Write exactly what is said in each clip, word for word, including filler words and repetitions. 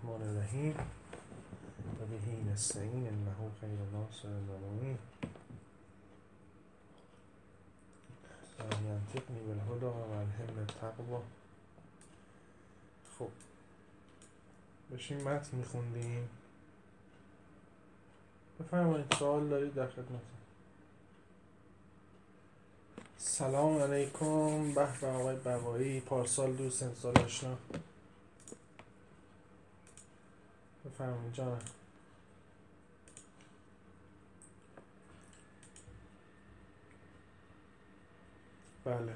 الرحمن الرحیم و بهی نستعین انه خیر ناصر و معین و ینطقنی بالهدی و الهمنی التقوی. خب بشین متن میخوندیم. بفرمایید سوال دارید؟ در خدمتم. سلام علیکم. به به آقای بوایی، پارسال دوست امسال آشنا. بفرمایید جانم. بله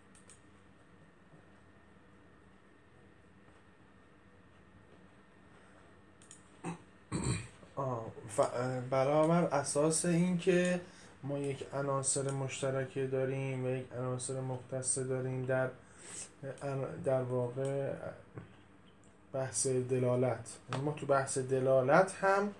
برابر اساس این که ما یک عناصر مشترک داریم و یک عناصر مختص داریم در در واقع بحث دلالت. ما تو بحث دلالت هم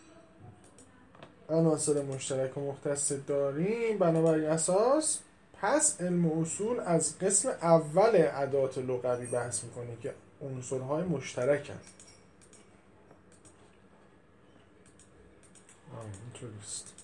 عناصر مشترک و مختص داریم. بنابر این اساس پس علم اصول از قسم اول ادوات لغوی بحث میکنه که عنصرهای مشترک هست. اینطوریست.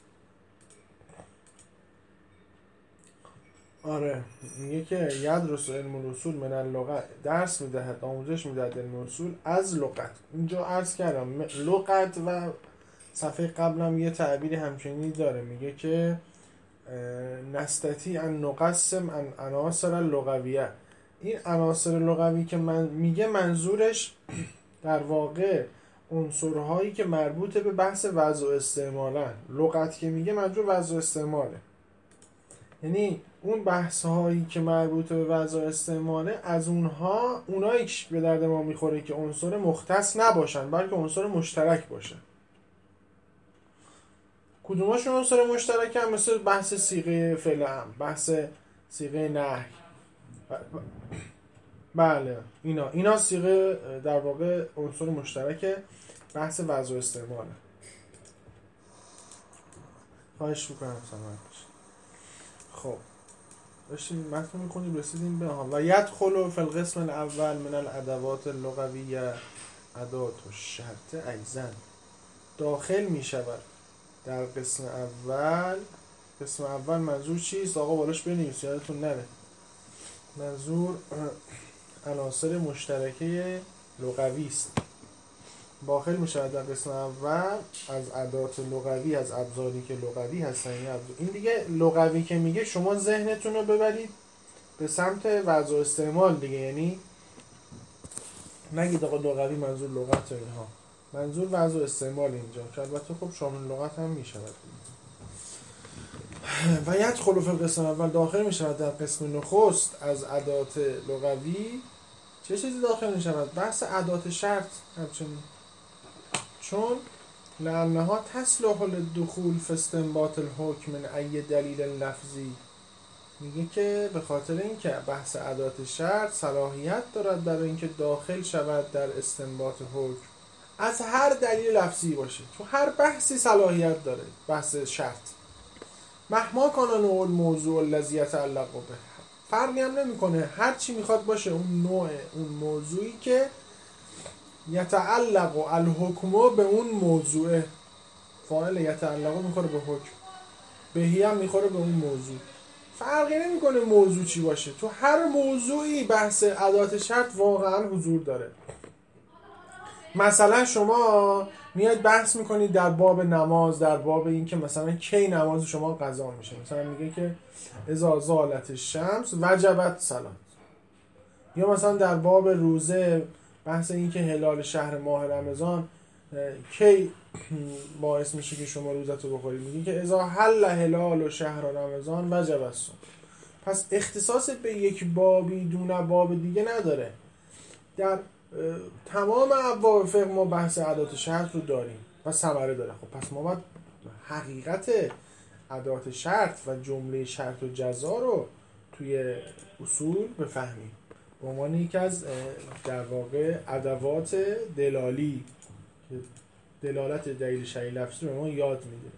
آره میگه که یدرس علم الاصول من اللغت، درس میدهد، آموزش میدهد علم اصول از لغت. اینجا عرض کردم لغت و صفحه قبلم یه تعبیری همچنینی داره، میگه که نستطیع ان نقسم ان عناصر اللغویه. این عناصر لغوی که من میگه منظورش در واقع عنصرهایی که مربوط به بحث وضع و استعمالن. لغت که میگه منظور وضع و استعماله، یعنی اون بحث هایی که مربوط به وضع و استعماله، از اونها اونایی که به درد ما میخوره که عنصر مختص نباشن بلکه عنصر مشترک باشن. کدوماشون عنصر مشترک هم؟ مثل بحث صیغه فعل امر، بحث صیغه نهی. بله اینا اینا صیغه در واقع عنصر مشترک بحث وضع و استعماله. خواهش میکنم سلامت. خب داشتیم متن میخونیم رسیدیم به ها و یدخل فی القسم الاول من الادوات اللغویه ادوات الشرط ایضا. داخل میشود در قسم اول. قسم اول منظور چیست؟ آقا بالاش بنویس یادتون نره. منظور عناصر مشترکه لغوی است. داخل میشود در قسم اول از ادوات لغوی، از ابزاری که لغوی هستن. این دیگه لغوی که میگه شما ذهنتون رو ببرید به سمت وضع و استعمال دیگه، یعنی نگید آقا لغوی منظور لغت و اینها، منظور وضع و استعمال اینجا، که البته خب شامل لغت هم میشود. و یدخل فی القسم اول، داخل میشود در قسم نخست از ادوات لغوی. چه چیزی داخل میشود؟ بحث ادوات شرط همچنین، چون لانها تصلح للدخول فی استنباط الحکم من ای دلیل لفظی. میگه که به خاطر اینکه بحث ادوات شرط صلاحیت دارد در اینکه داخل شود در استنباط حکم از هر دلیل لفظی باشه. تو هر بحثی صلاحیت داره بحث شرط، مهما کان نوع الموضوع الذی یتعلق به. فرقی هم نمیکنه هر چی میخواد باشه اون نوع اون موضوعی که یتعلق الحکم به اون موضوع. فاعل یتعلق میخوره به حکم، بهی هم میخوره به اون موضوع. فرقی نمیکنه موضوع چی باشه، تو هر موضوعی بحث ادوات شرط واقعا حضور داره. مثلا شما میاد بحث میکنید در باب نماز، در باب این که مثلا کی نماز شما قضا میشه. مثلا میگه که اذا زالت الشمس وجبت صلات. یا مثلا در باب روزه بحث این که هلال شهر ماه رمضان کی باعث میشه که شما روزتو بخورید. میگه که اذا حل هلال شهر رمضان وجب الصوم. پس اختصاص به یک بابی دون باب دیگه نداره. در تمام ابواب فقه ما بحث ادوات شرط رو داریم و ثمره داره. خب پس ما باید حقیقت ادوات شرط و جمله شرط و جزا رو توی اصول بفهمیم به عنوان یکی از در واقع ادوات دلالی که دلالت دلیل شرعی لفظی رو ما یاد میده.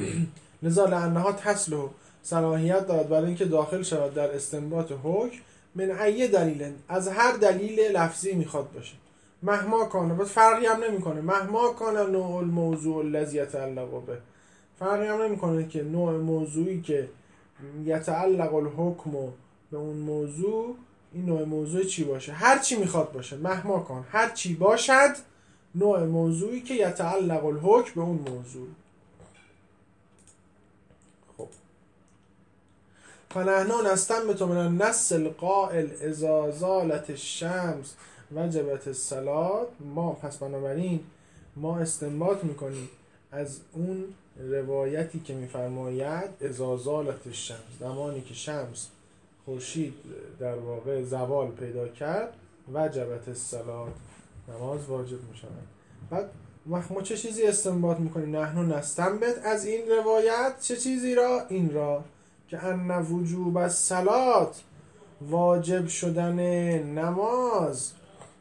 لذا لانها تصلح، صلاحیت دارد برای اینکه داخل شود در استنباط حکم من ای دلیل، از هر دلیل لفظی میخواد باشه. مهما کانه، بس فرقی هم نمیکنه. مهما کانه نوع الموضوع الذی یتعلق به، فرقی هم نمیکنه که نوع موضوعی که یتعلق الحکم به اون موضوع، این نوع موضوع چی باشه، هر چی میخواد باشه. مهما کان، هر چی باشد نوع موضوعی که یتعلق الحکم به اون موضوع. خب فنحن نستنبط من النص القائل اذا زالت الشمس وجبت الصلاة، ما پس بنابراین ما استنباط میکنیم از اون روایتی که میفرماید اذا زالت الشمس، زمانی که شمس خورشید در واقع زوال پیدا کرد، وجبت الصلاة، نماز واجب میشود. بعد ما چه چیزی استنباط میکنیم؟ نحن نستنبط از این روایت چه چیزی را؟ این را که ان وجوب الصلاة، واجب شدن نماز،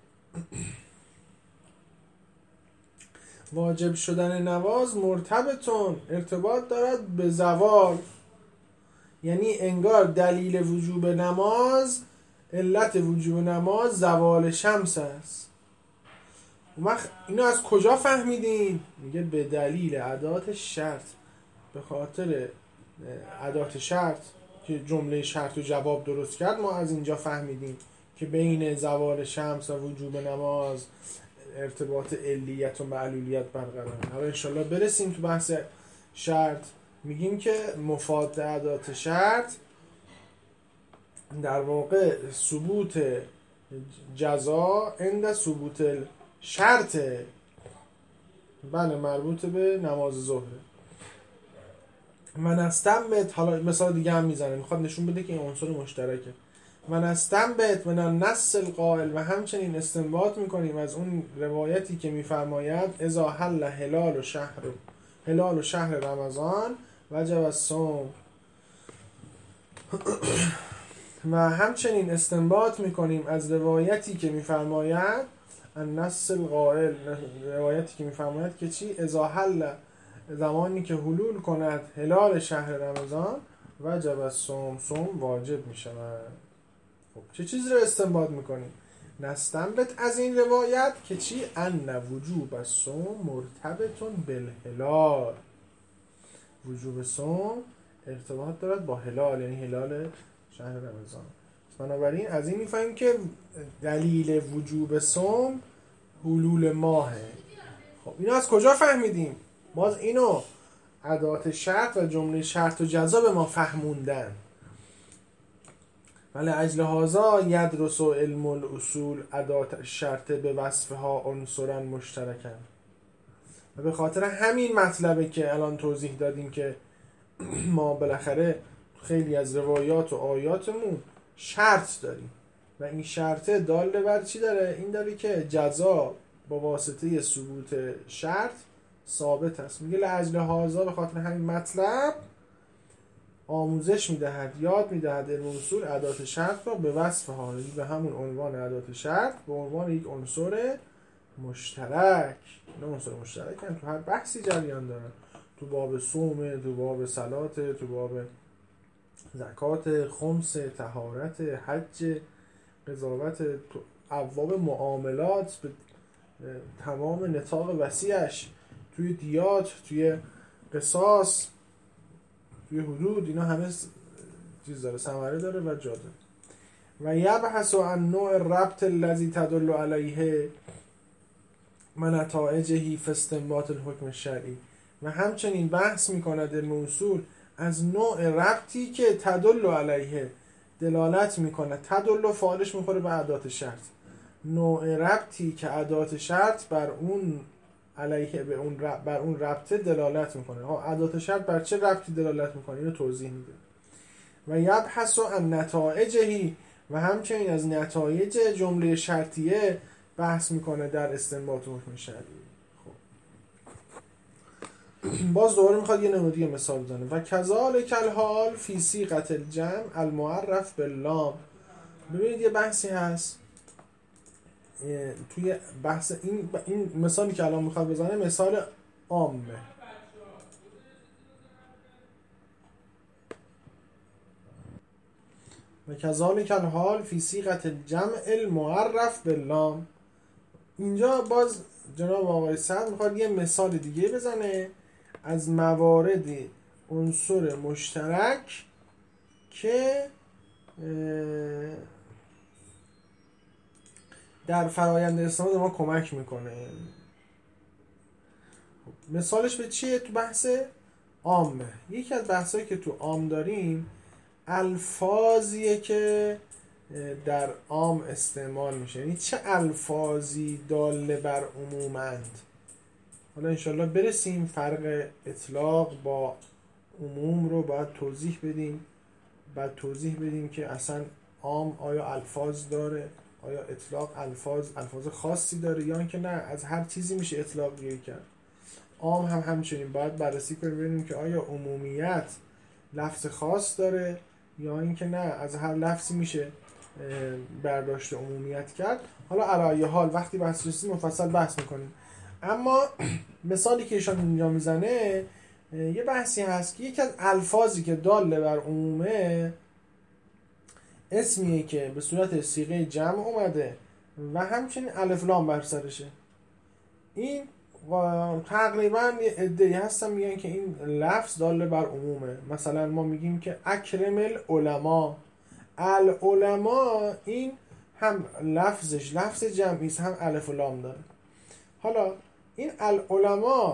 واجب شدن نماز مرتبطون، ارتباط دارد به زوال. یعنی انگار دلیل وجوب نماز، علت وجوب نماز زوال شمس است. ما اینو از کجا فهمیدیم؟ میگه به دلیل ادات شرط، به خاطر ادات شرط که جمله شرط و جواب درست کرد، ما از اینجا فهمیدیم که بین زوال شمس و وجوب نماز ارتباط علیت و معلولیت برقراره. حالا انشالله برسیم تو بحث شرط، میگیم که مفاد ادات شرط در واقع ثبوت جزا عند ثبوت شرط، بله مربوط به نماز ظهر. من استنبط، حالا مثال دیگه هم میزنه، میخواد نشون بده که این عنصر مشترکه. من استنبط من النص القائل، و همچنین استنباط میکنیم از اون روایتی که میفرماید اذا حل هلال و شهر هلال و شهر رمضان وجب الصوم. و همچنین استنباط میکنیم از روایتی که میفرماید النص القائل، روایتی که میفرماید که چی؟ اذا حل، زمانی که حلول کند هلال شهر رمضان وجب الصوم، صوم واجب میشود. خب چه چیزی رو استنباط میکنیم؟ نستنبط از این روایت که چی؟ ان وجوب الصوم مرتبط بالهلال، وجوب صوم ارتباط دارد با هلال، یعنی هلال شهر رمضان. بنابراین از این میفهمیم که دلیل وجوب صوم حلول ماهه. خب اینو از کجا فهمیدیم؟ باز اینو ادات شرط و جمله شرط و جزا به ما فهموندن. ولی اجل هذا یدرس علم الاصول ادات شرط به وصفها عنصرا مشترکن. و به خاطر همین مطلبه که الان توضیح دادیم که ما بالاخره خیلی از روایات و آیاتمون شرط داریم و این شرط داله بر چی داره؟ این داره که جزا با واسطه ثبوت شرط ثابت است. میگه لاجل هذا، به خاطر همین مطلب آموزش میدهد، یاد میدهد علم اصول ادات شرط را به وصف ها، به همون عنوان ادات شرط به عنوان یک عنصر مشترک. نه عنصر مشترک هم تو هر بحثی جریان دارن، تو باب صوم، تو باب صلات، تو باب زکات، خمس، طهارت، حج، قضاوت، ابواب معاملات به تمام نطاق وسیعش، توی دیات، توی قصاص، توی حدود، اینا همه چیز داره، ثمره داره و جا داره. و یبحث عن نوع ربط الذی تدل علیه من نتایجه فی استنباط الحکم الشرعی، و همچنین بحث میکند علم اصول از نوع ربطی که تدل علیه دلالت میکنه، تدل فاعلش میخوره به ادات شرط، نوع ربطی که ادات شرط بر اون علیه به اون ربط، بر اون ربط دلالت میکنه. ها ادات شرط بر چه ربطی دلالت میکنه اینو توضیح میده. و یبحث عن نتایجه، و همچنین از نتایج جمله شرطیه بحث میکنه در استنباط حکم شرعی. خب باز دوباره میخواد یه نمودی مثال بزنه. و کذالک الحال فی صیغه الجمع المعرف باللام. ببینید یه بحثی هست توی بحث این این مثالی که الان میخواد بزنه مثال عامه. و کذالک الحال فی صیغة الجمع المعرف باللام. اینجا باز جناب آقای سعد میخواد یه مثال دیگه بزنه از موارد عنصر مشترک که در فرآیند استناد ما کمک میکنه. مثالش به چیه؟ تو بحث عامه. یکی از بحثایی که تو عام داریم الفاظیه که در عام استعمال میشه، یعنی چه الفاظی داله بر عمومند. حالا انشالله برسیم فرق اطلاق با عموم رو باید توضیح بدیم، بعد توضیح بدیم که اصلا عام آیا الفاظ داره، آیا اطلاق الفاظ الفاظ خاصی داره یا اینکه نه از هر چیزی میشه اطلاق گیری کرد. عام هم همچنین باید بررسی کنیم ببینیم که آیا عمومیت لفظ خاص داره یا اینکه نه از هر لفظی میشه برداشت عمومیت کرد. حالا علی حال وقتی بحث رسید مفصل بحث میکنیم. اما مثالی که ایشان اینجا میزنه یه بحثی هست که یکی از الفاظی که داله بر عمومه اسمیه که به صورت صیغه جمع اومده و همچنین الف لام بر سرشه. این تقریبا یه عده‌ای هستن میگن که این لفظ داله بر عمومه. مثلا ما میگیم که اکرم العلماء، العلماء این هم لفظش لفظ جمعی است هم الف و لام داره. حالا این العلماء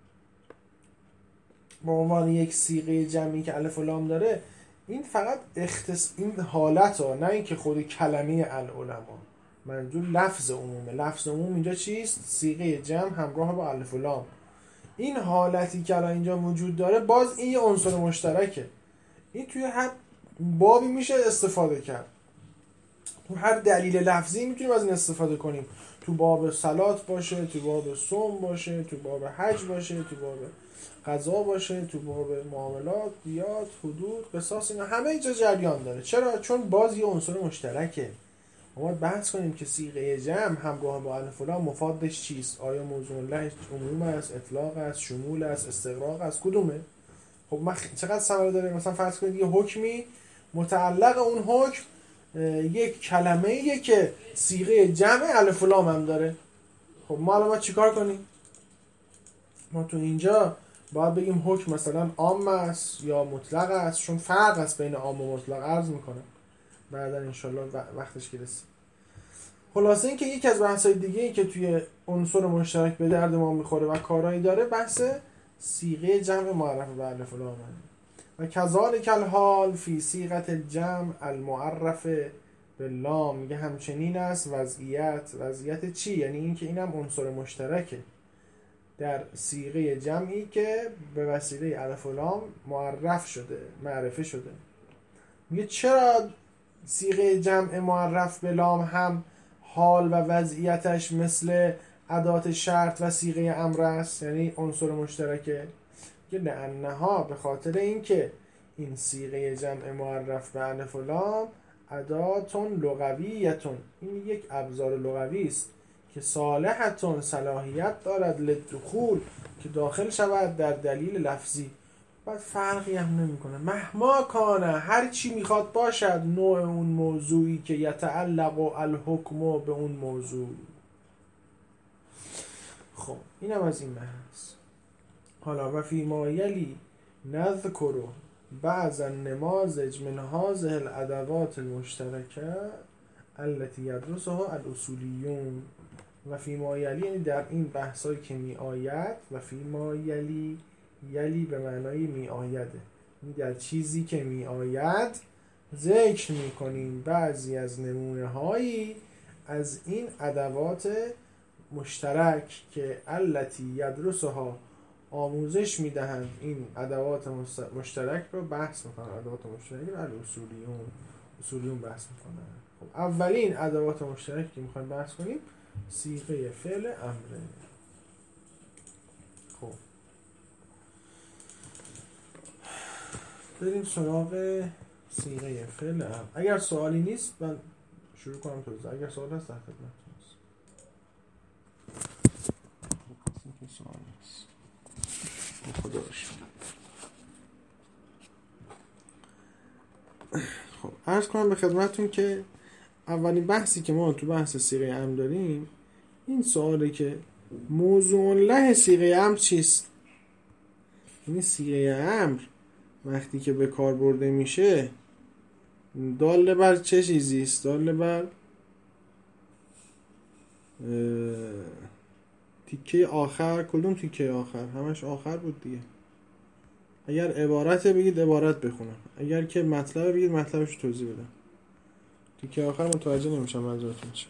به عنوان یک صیغه جمعی که الف و لام داره این فقط اختص این حالت ها، نه اینکه خود کلمه العلماء، منظور لفظ عمومه. لفظ عموم اینجا چیست؟ صیغه جمع همراه با الف و لام. این حالتی که الان اینجا وجود داره باز این یه عنصر مشترکه. این توی هر بابی میشه استفاده کرد، تو هر دلیل لفظی میتونیم از این استفاده کنیم. تو باب صلات باشه، تو باب صوم باشه، تو باب حج باشه، تو باب قضا باشه، تو باب معاملات، دیات، حدود، قصاص، اینا همه اینجا جریان داره. چرا؟ چون باز یه عنصر مشترکه. ما باید بحث کنیم که صیغه جمع همراه با الف و لام مفادش چیست؟ آیا موضوع لهش عموم است، اطلاق است، شمول است، استغراق است، کدومه؟ خب من چقدر ثمره داره؟ مثلا فرض کنید یه حکمی متعلق اون حکم یک کلمه ایه که صیغه جمع الف و لام هم داره. خب ما الان ما چیکار کنیم؟ ما تو اینجا باید بگیم حکم مثلا عام است یا مطلق است، چون فرق است بین عام و مطلق. عرض میکنم بعدا انشالله وقتش که رسید. خلاصه این که یکی از بحث‌های دیگه ای که توی عنصر مشترک به درد ما میخوره و کارایی داره بحث صیغه جمع معرف به الف و لام و کذالک الحال فی صیغه الجمع المعرف باللام. میگه همچنین است وضعیت. وضعیت چی؟ یعنی این که اینم عنصر مشترکه در صیغه جمعی که به وسیله الف و لام معرف شده، معرفه شده. میگه چرا صیغه جمع معرف به لام هم حال و وضعیتش مثل ادات شرط و صیغه امر است، یعنی عنصر مشترکه؟ که لانها به خاطر اینکه این صیغه جمع معرف به الف و لام اداتون لغویتون، این یک ابزار لغوی است که صالحتون صلاحیت دارد للدخول که داخل شود در دلیل لفظی. بعد فرقی هم نمیکنه مهما کانه، هر چی میخواد باشد نوع اون موضوعی که یتعلق الحکم به اون موضوع. خب اینم از این بحث. حالا و فی ما یلی نذکر بعض النماذج من هذه الادوات المشترکه التي يدرسها الاصولیون. و فی ما یلی یعنی در این بحثایی که می آید، و فی ما یلی یلی به معنای می آیده، یعنی در چیزی که می آید ذکر می کنیم بعضی از نمونه هایی از این ادوات مشترک که التي یدرسها آموزش می دهند. این ادوات مشترک رو بحث میکنن، ادوات مشترک رو الاصولیون اصولیون بحث میکنن. خب اولین ادوات مشترک که میخوایم بحث کنیم صیغه فعل امره. خب بریم سراغ صیغه فعل امر. اگر سوالی نیست من شروع کنم توضیح، اگر سوال هست در خدمتتون هستم. خب سوال نیست. خدا باشم. خب عرض کنم به خدمتون که اولین بحثی که ما تو بحث صیغه امر داریم این سواله که موضوع له صیغه امر چیست؟ یعنی صیغه امر وقتی که به کار برده میشه دال بر چه چیزی است؟ دال بر تیکه آخر. کدوم تیکه آخر؟ همش آخر بود دیگه. اگر عبارت بگید عبارت بخونم، اگر که مطلب بگید مطلبش توضیح بدم. تیکه آخر متوجه نمیشم منظورتون چیه.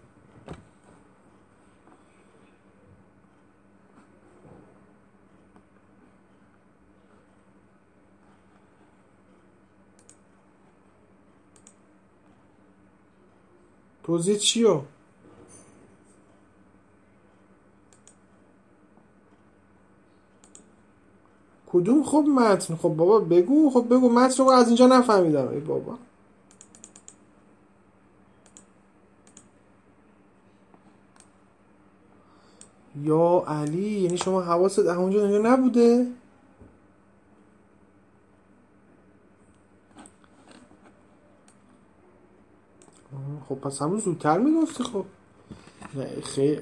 توضیح چیو؟ کدوم؟ خب متن. خب بابا بگو، خب بگو متن رو. از اینجا نفهمیدم. ای بابا یا علی، یعنی شما حواست اونجا اونجا نبوده؟ خب پس همون زودتر میگفتی. خب نه خیلی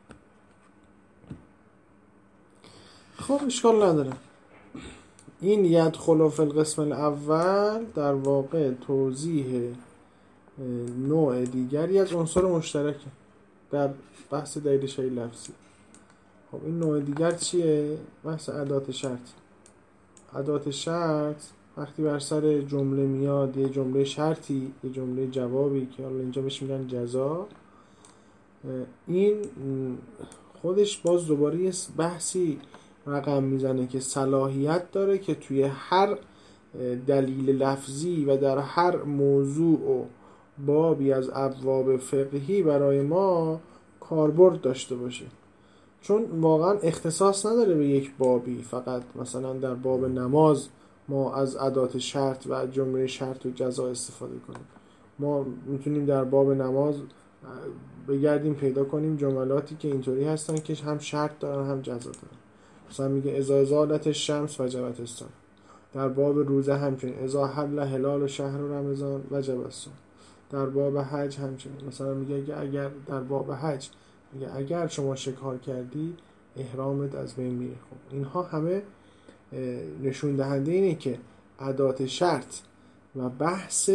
خب اشکال نداره. این یدخل فی القسم الاول در واقع توضیح نوع دیگری از عنصر مشترکه در بحث دلیل شیء لفظی. خب این نوع دیگر چیه؟ بحث ادات شرط. ادات شرط وقتی بر سر جمله میاد، یه جمله شرطی، یه جمله جوابی که حالا اینجا بهش میگن جزا، این خودش باز دوباره یه بحثی رقم میزنه که صلاحیت داره که توی هر دلیل لفظی و در هر موضوع و بابی از ابواب فقهی برای ما کاربرد داشته باشه. چون واقعا اختصاص نداره به یک بابی. فقط مثلا در باب نماز ما از ادات شرط و جمله شرط و جزا استفاده کنیم. ما میتونیم در باب نماز بگردیم پیدا کنیم جملاتی که اینطوری هستن که هم شرط دارن هم جزا دارن. مثلا میگه اذا زالت الشمس وجبت الصوم. در باب روزه همچنین اذا حل هلال شهر رمضان وجب الصوم. در باب حج همچنین مثلا میگه اگر در باب حج میگه اگر شما شکار کردی احرامت از بین میره. خب اینها همه نشون دهنده اینه که ادات شرط و بحث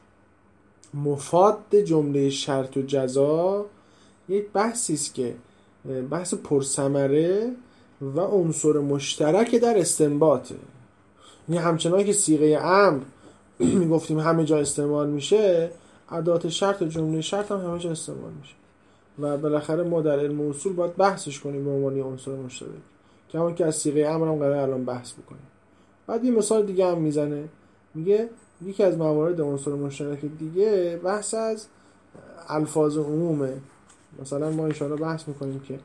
مفاد جمله شرط و جزا یک بحثی است که بحث پرثمره و عنصر مشترک در استنباطه. یعنی همچنان که صیغه امر میگفتیم همه جا استعمال میشه، ادات شرط و جمله شرط هم همه جا استعمال میشه و بالاخره ما در علم اصول باید بحثش کنیم به عنوان عنصر مشترک، که همون که از صیغه امر هم قراره الان بحث بکنیم. بعد یه مثال دیگه هم میزنه، میگه یکی از موارد عنصر مشترک دیگه بحث از الفاظ عمومه. مثلا ما ان شاء الله بحث میکنیم که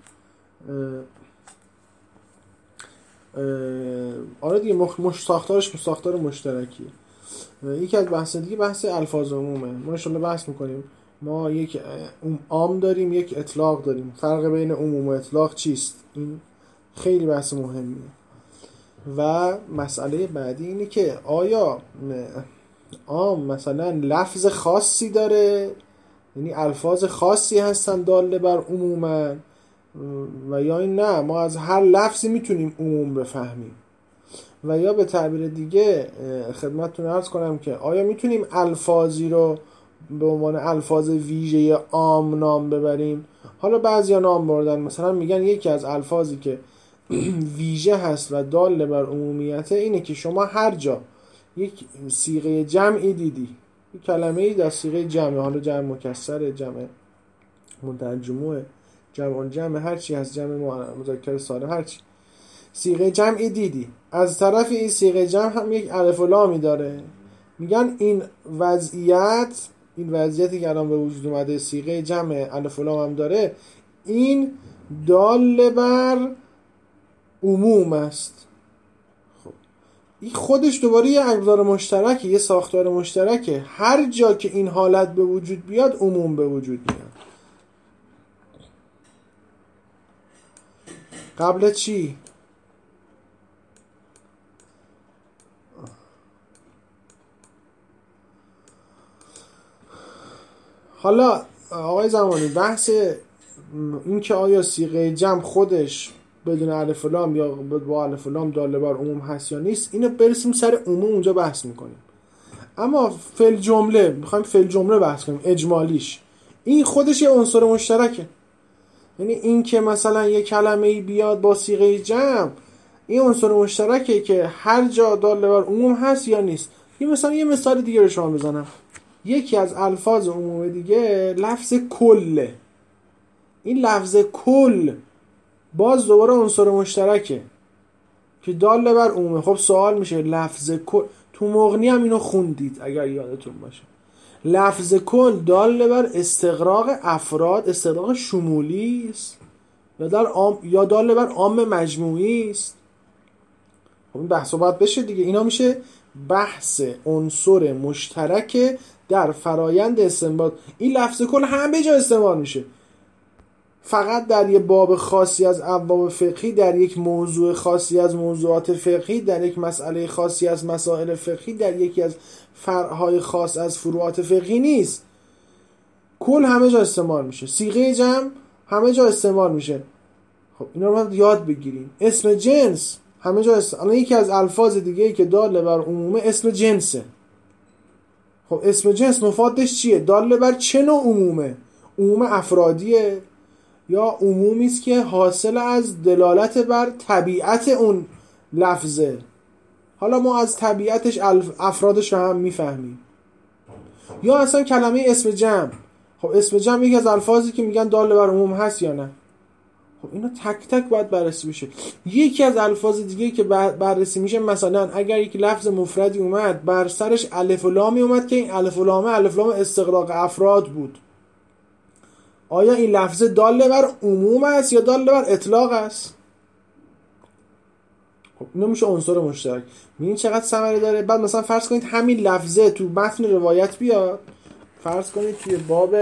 آره دیگه مش ساختارش ساختار مشترکیه. یکی از بحث دیگه بحث الفاظ عمومه. ما ان شاء الله بحث میکنیم ما یک عام داریم یک اطلاق داریم. فرق بین عموم و اطلاق چیست؟ این خیلی بحث مهمیه. و مسئله بعدی اینه که آیا عام مثلا لفظ خاصی داره، یعنی الفاظ خاصی هستن داله بر عموما، و یا این نه ما از هر لفظی میتونیم عموم بفهمیم. و یا به تعبیر دیگه خدمتتون عرض کنم که آیا میتونیم الفاظی رو به عنوان الفاظ ویژه عام نام ببریم. حالا بعضیا نام بردن، مثلا میگن یکی از الفاظی که ویژه هست و دال بر عمومیته اینه که شما هر جا یک صیغه جمعی دیدی، یک کلمه‌ای در صیغه جمع، حالا جمع مکسر، جمع متجمع، جمع جمع، هر چی هست، جمع مذکر سالم، هر چی صیغه جمعی دیدی، از طرف این صیغه جمع هم یک الف و لامی داره. میگن این وضعیت، این وضعیتی که الان به وجود اومده صیغه جمع الف و لام هم داره، این دال بر عموم است. خب این خودش دوباره یه ابزار مشترکه، یه ساختار مشترکه. هر جا که این حالت به وجود بیاد عموم به وجود میاد. قبل چی؟ حالا آقای زمانی بحث این که آیا صیغه جمع خودش بدون الف و لام یا با الف و لام داله بر عموم هست یا نیست، اینو برسیم سر عموم اونجا بحث میکنیم. اما فعل جمله میخوایم فعل جمله بحث کنیم اجمالیش، این خودش یه عنصر مشترکه. یعنی این که مثلا یه کلمه ای بیاد با صیغه جمع، این عنصر مشترکه که هر جا داله بر عموم هست یا نیست. این مثلا یه مثال دیگه رو شما بزنم. یکی از الفاظ عموم دیگه لفظ کله. این لفظ کل باز دوباره عنصر مشترکه که داله بر عمومه. خب سوال میشه لفظ کل، تو مغنی هم اینو خوندید اگر یادتون باشه، لفظ کل داله بر استغراق افراد، استغراق شمولی است یا در عام، یا داله بر عام مجموعی است. خب این بحث باید بشه دیگه. اینا میشه بحث عنصر مشترک در فرایند استنباط. این لفظ کل همه جا استعمال میشه، فقط در یک باب خاصی از ابواب فقهی، در یک موضوع خاصی از موضوعات فقهی، در یک مسئله خاصی از مسائل فقهی، در یکی از فرعهای خاص از فروعات فقهی نیست. کل همه جا استعمال میشه. صیغه جمع همه جا استعمال میشه. خب اینا رو باید یاد بگیریم. اسم جنس همه جا استعمال. الان یکی از الفاظ دیگه ای که داله بر عمومه اسم جنسه. خب اسم جنس مفادش چیه؟ داله بر چه نوع عمومه؟ عموم افرادیه یا عمومی است که حاصل از دلالت بر طبیعت اون لفظه؟ حالا ما از طبیعتش افرادش رو هم میفهمیم. یا اصلا کلمه اسم جمع، خب اسم جمع یکی از الفاظی که میگن داله بر عموم هست یا نه. خب اینا تک تک باید بررسی بشه. یکی از الفاظ دیگه که بررسی میشه، مثلا اگر یک لفظ مفردی اومد بر سرش الف و لامی اومد که این الف و لام الف لام استغراق افراد بود، آیا این لفظ داله بر عموم است یا داله بر اطلاق است؟ خب اینو میشه عنصر مشترک. ببین چقدر ثمره داره. بعد مثلا فرض کنید همین لفظه تو متن روایت بیاد، فرض کنید توی باب،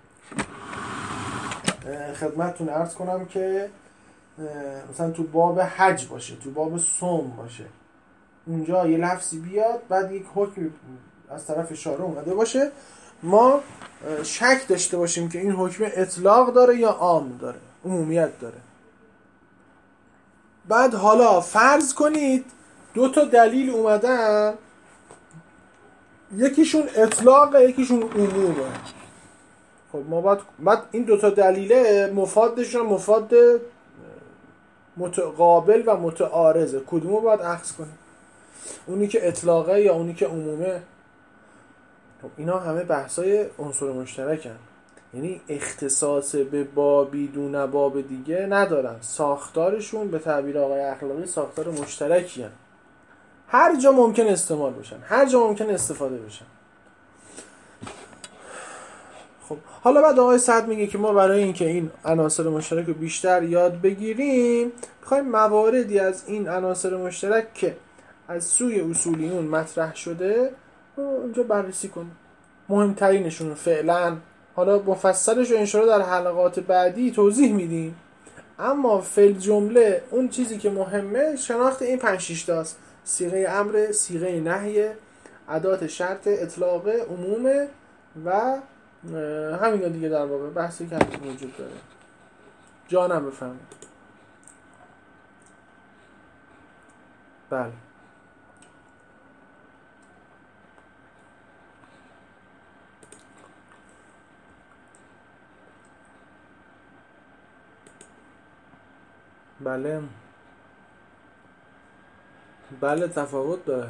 خدمتتون عرض کنم که مثلا تو باب حج باشه، تو باب صوم باشه، اونجا یه لفظی بیاد، بعد یک حکم از طرف شارع اومده باشه، ما شک داشته باشیم که این حکم اطلاق داره یا عام داره، عمومیت داره. بعد حالا فرض کنید دو تا دلیل اومدن، یکیشون اطلاقه یکیشون عمومه. خب ما باید بعد این دو تا دلیله مفادشون مفاد متقابل و متعارضه، کدومو باید اخذ کنیم؟ اونی که اطلاقه یا اونی که عمومه؟ خب اینا همه بحثای عنصر مشترکن، یعنی اختصاص به بابی دون باب دیگه ندارن، ساختارشون به تعبیر آقای اخلاقی ساختار مشترکی هن. هر جا ممکن استعمال بشن، هر جا ممکن استفاده بشن. خب حالا بعد آقای سعد میگه که ما برای اینکه این عناصر مشترک رو بیشتر یاد بگیریم، میخوایم مواردی از این عناصر مشترک که از سوی اصولیون مطرح شده رو اونجا بررسی کنیم. مهمترینشون فعلا، حالا مفصلش رو انشاءالله در حلقات بعدی توضیح میدیم، اما فعل جمله اون چیزی که مهمه شناخت این پنج شش تاست: صیغه امر، صیغه نهی، ادات شرط، اطلاق، عموم و همین دیگه. در واقع بحثی که همین وجود داره. جانم بفهمید. بله بله بله تفاوت داره،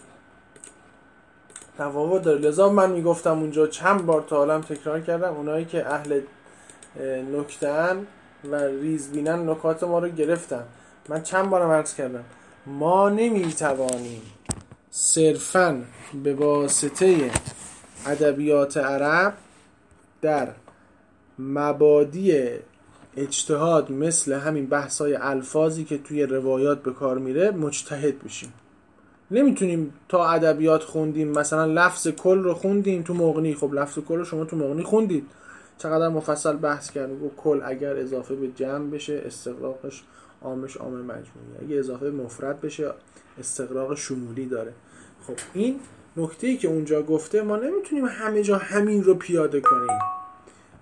تفاوت داره. لذا من میگفتم اونجا چند بار تا حالا تکرار کردم، اونایی که اهل نکته‌ان و ریزبینن نکات ما رو گرفتن. من چند بارم عرض کردم ما نمیتوانیم صرفاً به واسطه ادبیات عرب در مبادی اجتهاد مثل همین بحث‌های الفاظی که توی روایات به کار میره مجتهد بشیم. نمیتونیم تا ادبیات خوندیم، مثلا لفظ کل رو خوندیم تو مغنی، خب لفظ کل رو شما تو مغنی خوندید، چقدر مفصل بحث کردیم. و کل اگر اضافه به جمع بشه استغراقش عامش عام مجموعی، اگه اضافه مفرد بشه استغراق شمولی داره. خب این نکته‌ای که اونجا گفته ما نمیتونیم همه جا همین رو پیاده کنیم.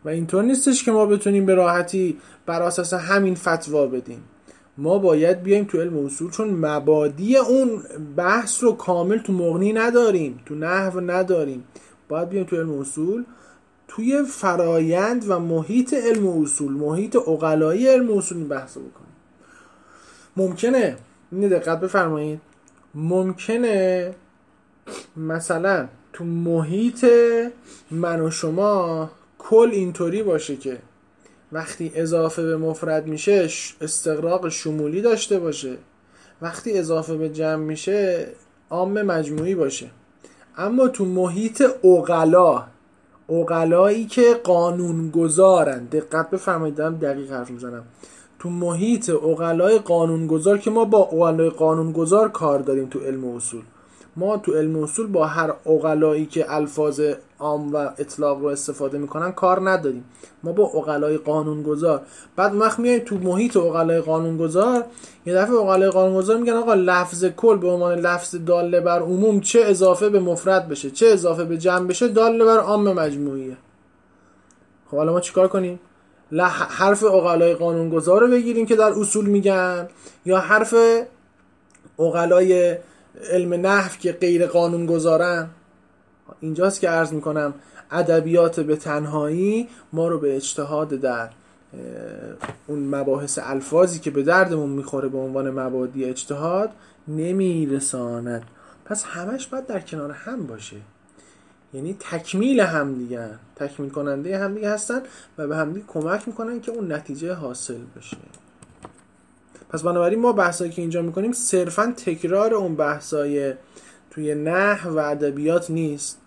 و اینطور نیستش که ما بتونیم به راحتی بر اساس همین فتوا بدیم. ما باید بیایم تو علم اصول، چون مبادی اون بحث رو کامل تو مغنی نداریم، تو نحو نداریم، باید بیایم تو علم اصول، توی فرایند و محیط علم اصول، محیط عقلایی علم اصول این بحث رو بکنیم. ممکنه، اینو دقت بفرمایید، ممکنه مثلا تو محیط من و شما کل اینطوری باشه که وقتی اضافه به مفرد میشه استغراق شمولی داشته باشه، وقتی اضافه به جمع میشه عام مجموعی باشه. اما تو محیط عقلا، عقلایی که قانون گذارن، دقت بفرمایید دارم دقیق حرف میزنم، تو محیط عقلای قانون گذار که ما با عقلای قانون گذار کار داریم تو علم اصول. ما تو علم اصول با هر عقلایی که الفاظ عام و اطلاق رو استفاده میکنن کار نداریم، ما با عقلای قانون گذار. بعد وقت میایم تو محیط عقلای قانون گذار، یه دفعه عقلای قانون گذار میگن آقا لفظ کل به عنوان لفظ داله بر عموم چه اضافه به مفرد بشه چه اضافه به جمع بشه داله بر عام مجموعیه. خب حالا ما چیکار کنیم؟ حرف عقلای قانون گذار رو بگیریم که در اصول میگن، یا حرف عقلای علم نحو که غیر قانون گذارن؟ اینجاست که عرض میکنم ادبیات به تنهایی ما رو به اجتهاد در اون مباحث الفاظی که به دردمون میخوره به عنوان مبادی اجتهاد نمیرساند. پس همش باید در کنار هم باشه، یعنی تکمیل هم دیگه، تکمیل کننده هم دیگه هستن و به هم دیگه کمک میکنن که اون نتیجه حاصل بشه. پس بنابراین ما بحثایی که اینجا میکنیم صرفا تکرار اون بحثای توی نحو و ادبیات نیست.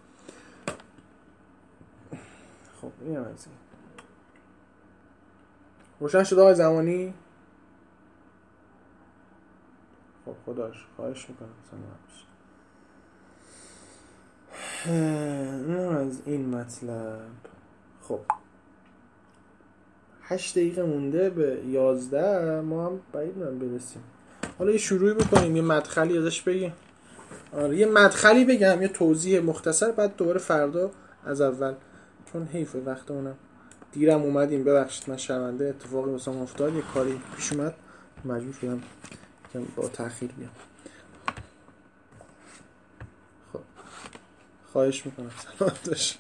خب این هم از این روشن شده آقای زمانی؟ خب خداش خواهش میکنم این از این مطلب. خب هشت دقیقه مونده به یازده، ما هم باید من برسیم. حالا یه شروعی بکنیم، یه مدخلی ازش بگیم. آره یه مدخلی بگم، یه توضیح مختصر، بعد دوباره فردا از اول، چون حیف وقت اونم دیرم اومدیم. ببخشید من شرمنده، اتفاقی واسم افتاد، یه کاری پیش اومد مجبور شدم که با تأخیر بیام. خب خواهش میکنم سلامت باش.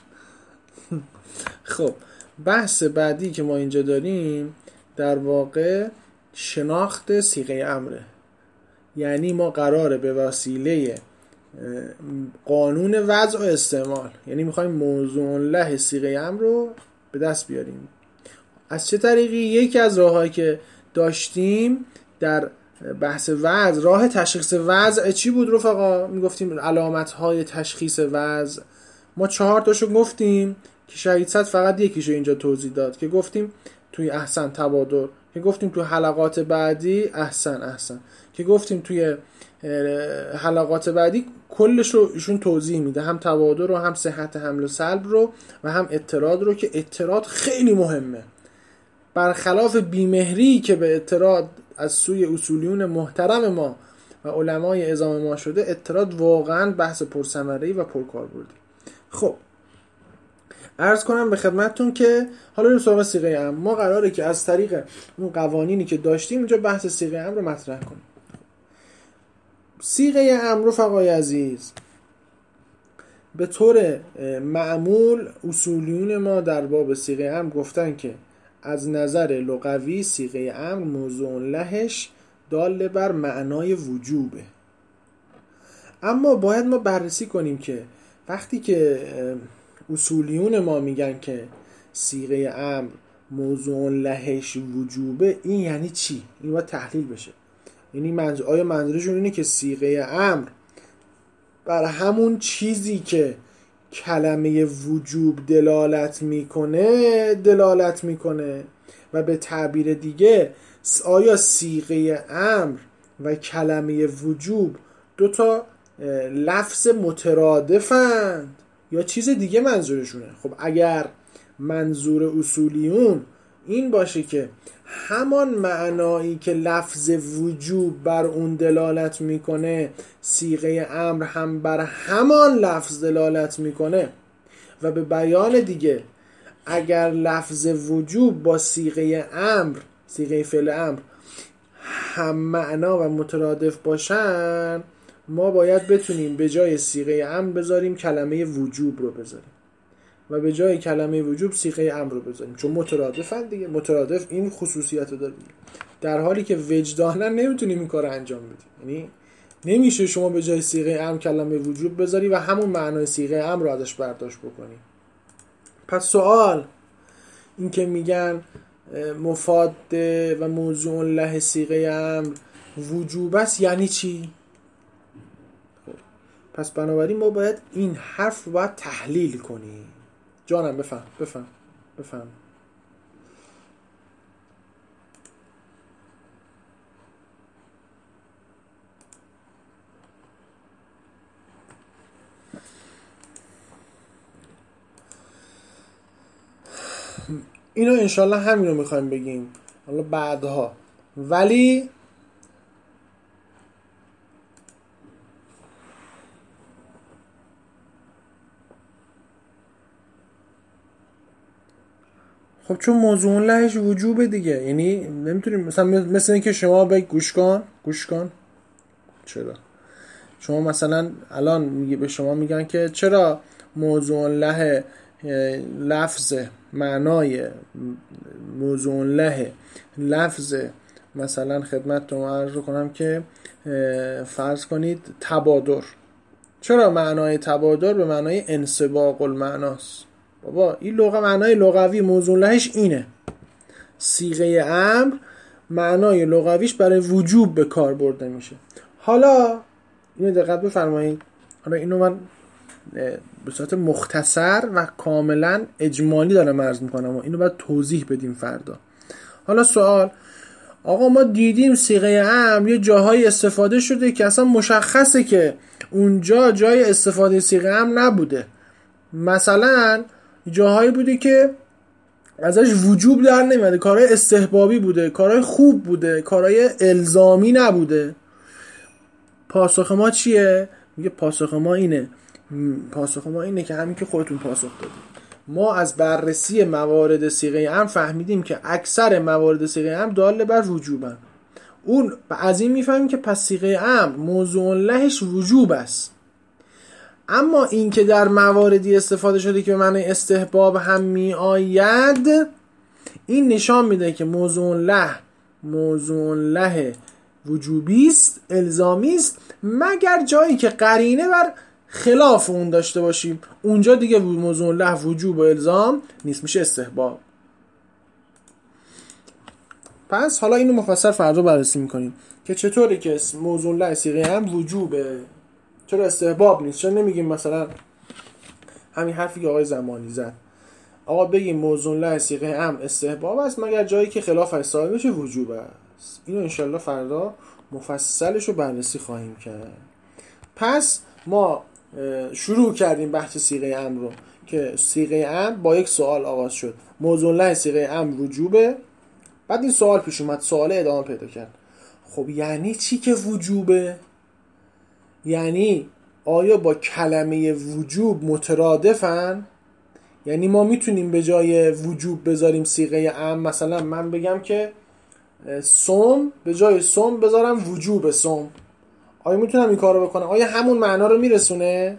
خب بحث بعدی که ما اینجا داریم در واقع شناخت صیغه امره. یعنی ما قراره به وسیله قانون وضع و استعمال، یعنی میخوایم موضوع له صیغه امر رو به دست بیاریم. از چه طریقی؟ یکی از راهایی که داشتیم در بحث وضع، راه تشخیص وضع چی بود رفقا؟ میگفتیم علامت های تشخیص وضع. ما چهار تاشو گفتیم که شهید صد فقط یکیشو اینجا توضیح داد، که گفتیم توی احسن تبادر، که گفتیم توی حلقات بعدی احسن احسن، که گفتیم توی حلقات بعدی کلش رو ایشون توضیح میده، هم تبادر رو، هم صحت حمل و سلب رو، و هم اعتراض رو، که اعتراض خیلی مهمه. برخلاف بیمهری که به اعتراض از سوی اصولیون محترم ما و علمای اعظام ما شده، اعتراض واقعا بحث پرثمره‌ای و پرکاربردی. خب عرض کنم به خدمتتون که حالا رو سراغ صیغه امر. ما قراره که از طریق اون قوانینی که داشتیم اینجا بحث صیغه امر رو مطرح کنیم. صیغه امر رفقای عزیز به طور معمول اصولیون ما در باب صیغه امر گفتن که از نظر لغوی صیغه امر موضوع لهش دال بر معنای وجوبه. اما باید ما بررسی کنیم که وقتی که اصولیون ما میگن که صیغه امر موضوع لهش وجوبه، این یعنی چی؟ این باید تحلیل بشه. یعنی منظور آیا منظورشون اینه که صیغه امر بر همون چیزی که کلمه وجوب دلالت میکنه دلالت میکنه، و به تعبیر دیگه آیا صیغه امر و کلمه وجوب دو تا لفظ مترادفند یا چیز دیگه منظورشونه؟ خب اگر منظور اصولیون این باشه که همان معنایی که لفظ وجوب بر اون دلالت میکنه، صیغه امر هم بر همان لفظ دلالت میکنه، و به بیان دیگه اگر لفظ وجوب با صیغه امر، صیغه فعل امر هم معنا و مترادف باشن، ما باید بتونیم به جای صیغه امر بذاریم کلمه وجوب رو بذاریم و به جای کلمه وجوب صیغه امر رو بذاریم، چون مترادفن دیگه. مترادف این خصوصیت رو داره دیگه. در حالی که وجدانا نمیتونیم این کار رو انجام بدیم. یعنی نمیشه شما به جای صیغه امر کلمه وجوب بذاری و همون معنای صیغه امر رو ازش برداشت بکنی. پس سوال این که میگن مفاد و موضوع له صیغه امر وجوب است یعنی چی؟ خب پس بنابراین ما باید این حرف رو باید تحلیل کنیم. جانم بفهم بفهم بفهم اینو انشالله همین رو میخوایم بگیم حالا بعدها. ولی خب چون موضوع لهش وجوبه دیگه، یعنی نمیتونیم مثلا مثل اینکه شما بگی گوش کن گوش کن چرا شما مثلا الان میگه به شما میگن که چرا موضوع له لفظ معنای موضوع له لفظ مثلا خدمتتون عرض کنم که فرض کنید تبادر، چرا معنای تبادر به معنای انسباق المعناست؟ بابا این لغه معنای لغوی موضوع لهش اینه. صیغه امر معنای لغویش برای وجوب به کار برده میشه. حالا اینو دقت بفرمایید، حالا اینو من به صورت مختصر و کاملا اجمالی دارم عرض میکنم و اینو باید توضیح بدیم فردا. حالا سوال، آقا ما دیدیم صیغه امر یه جاهای استفاده شده که اصلا مشخصه که اونجا جای استفاده صیغه امر نبوده. مثلا جاهایی بوده که ازش وجوب در نمیاد، کارهای استحبابی بوده، کارهای خوب بوده، کارهای الزامی نبوده. پاسخ ما چیه؟ میگه پاسخ ما اینه پاسخ ما اینه که همین که خودتون پاسخ دادید. ما از بررسی موارد صیغه امر فهمیدیم که اکثر موارد صیغه امر داله بر وجوبن. اون از این میفهمیم که پس صیغه امر موضوع لهش وجوب است. اما این که در مواردی استفاده شده که به معنی استحباب هم می آید، این نشان میده که موضوع له موضوع له وجوبی است، الزامی است، مگر جایی که قرینه بر خلاف اون داشته باشیم، اونجا دیگه موضوع له وجوب و الزام نیست، میشه استحباب. پس حالا اینو مفصل فردا بررسی میکنیم که چطوری که موضوع له صیغه هم وجوبه، چرا استحباب نیست. چرا نمیگیم مثلا همین حرفی که آقای زمانی زد، آقا بگیم موضوع له صیغه امر استحباب است مگر جایی که خلاف از صاحب بشه وجوب است. اینو انشالله فردا مفصلش رو بررسی خواهیم کرد. پس ما شروع کردیم بحث صیغه امر رو که صیغه امر با یک سوال آغاز شد، موضوع له صیغه امر وجوبه. بعد این سوال پیش اومد، سوال ادامه پیدا کرد. خب یعنی چی که وجوبه؟ یعنی آیا با کلمه وجوب مترادفن؟ یعنی ما میتونیم به جای وجوب بذاریم صیغه امر، مثلا من بگم که صوم، به جای صوم بذارم وجوب صوم. آیا میتونم این کار رو بکنم؟ آیا همون معنا رو میرسونه؟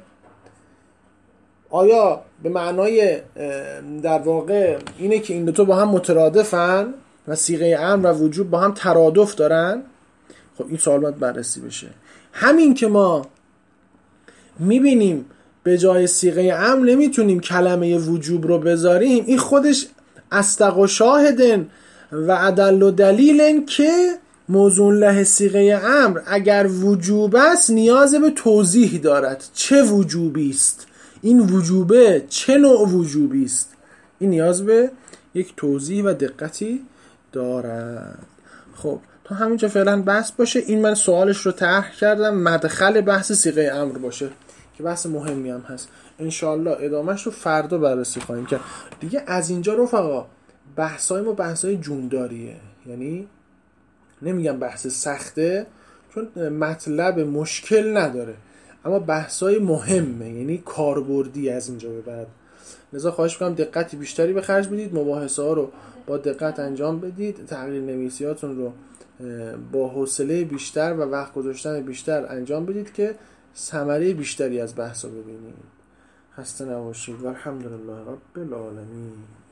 آیا به معنای در واقع اینه که این دو تا با هم مترادفن و صیغه امر و وجوب با هم ترادف دارن؟ خب این سوال باید بررسی بشه. همین که ما میبینیم به جای صیغه امر نمیتونیم کلمه وجوب رو بذاریم، این خودش اصدق و شاهدن و ادل و دلیلن که موضوع له صیغه امر اگر وجوب است نیاز به توضیح دارد. چه وجوبی است؟ این وجوبه چه نوع وجوبی است؟ این نیاز به یک توضیح و دقتی دارد. خب تا همینجا فعلا بحث باشه. این من سوالش رو طرح کردم مدخل بحث صیغه امر باشه که بحث مهمی هم هست. انشالله ادامهش رو فردا بررسی خواهیم کرد. دیگه از اینجا رفقا بحثای ما بحثای جونداریه، یعنی نمیگم بحث سخته چون مطلب مشکل نداره، اما بحثای مهمه، یعنی کاربردی از اینجا به بعد. لذا خواهش میکنم دقتی بیشتری به خرج بدید، مباحثه ها رو با دقت انجام بدید، تقریر نویسیاتون رو با حوصله بیشتر و وقت گذاشتن بیشتر انجام بدید که ثمره بیشتری از بحث رو ببینید. خسته نباشید و الحمدلله رب العالمین.